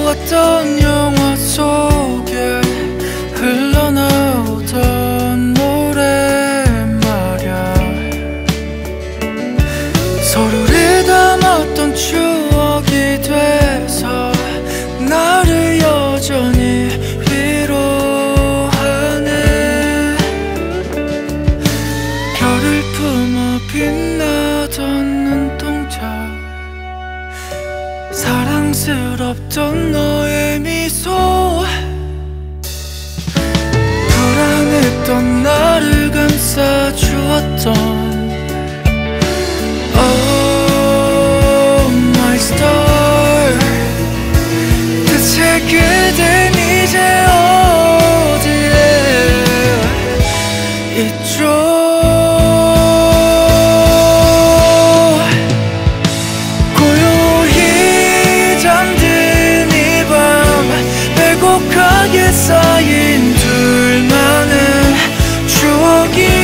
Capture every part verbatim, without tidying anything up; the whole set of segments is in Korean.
보았던 영화 속에 흘러나오던 노래 말야. 서로를 담았던 추억이 돼서 나를 여전히 위로하네. 별을 품어 빛나던 눈동자, 사랑스럽던 너의 미소, 불안했던 나를 감싸주었던 Oh my star. 대체 그댄 이제 어디에 있죠? 고요히 잠든 이 밤, 빼곡하게 쌓인 둘만의 추억이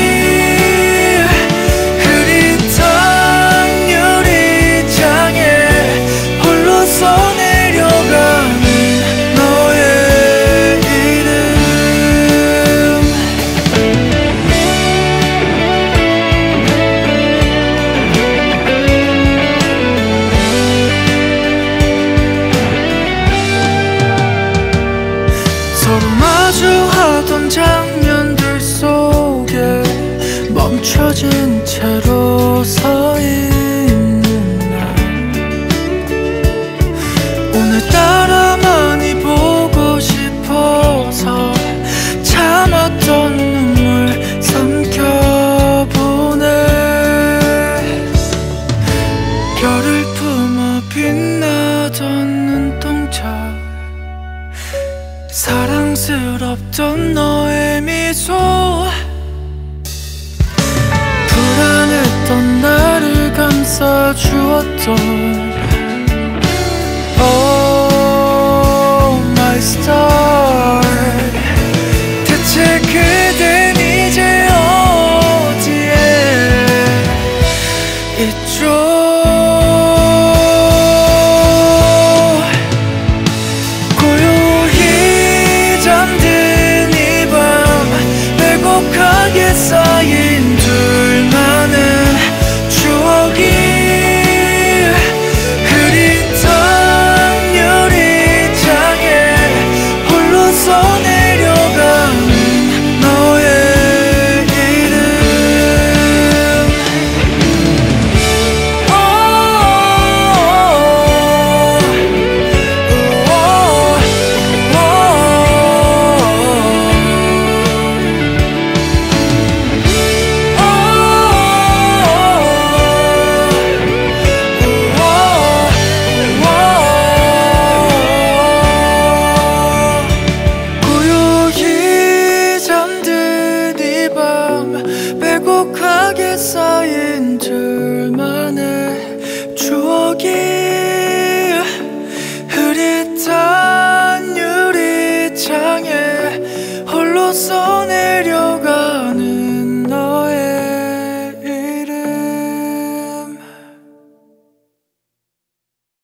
마주하던 장면들 속에 멈춰진 채로 서 있는 날, 오늘따라 많이 보고 싶어서 참았던 눈물 삼켜보네. 별을 품어 빛나던 눈동자, 사랑스럽던 너의 미소, 불안했던 나를 감싸주었던